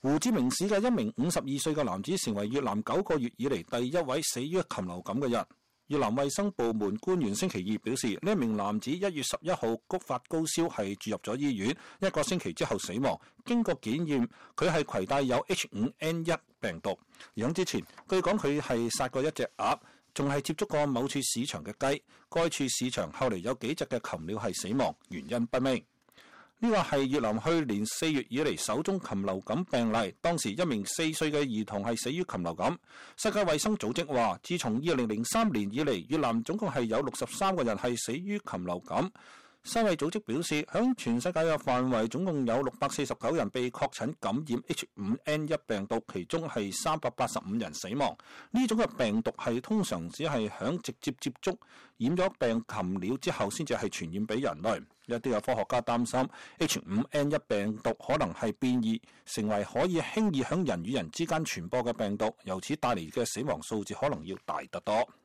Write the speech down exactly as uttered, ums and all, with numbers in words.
胡志明市嘅一名五十二歲嘅男子成為越南九個月以嚟第一位死於禽流感嘅人。越南衛生部門官員星期二表示，呢名男子一月十一號谷發高燒，係住入咗醫院，一個星期之後死亡。經過檢驗，佢係攜帶有 H 五 N 一 病毒。而喺之前，據講佢係殺過一隻鴨，仲係接觸過某處市場嘅雞。該處市場後嚟有幾隻嘅禽鳥係死亡，原因不明。呢個係越南去年四月以嚟首宗禽流感病例，當時一名四歲嘅兒童係死於禽流感。世界衛生組織話，自從二零零三年以嚟，越南總共係有六十三個人係死於禽流感。世衛組織表示，響全世界嘅範圍總共有六百四十九人被確診感染 H 五 N 一 病毒，其中係三百八十五人死亡。呢種嘅病毒係通常只係響直接接觸染咗病禽鳥之後先至係傳染俾人類。一啲嘅科學家擔心 H 五 N 一 病毒可能係變異，成為可以輕易響人與人之間傳播嘅病毒，由此帶嚟嘅死亡數字可能要大得多。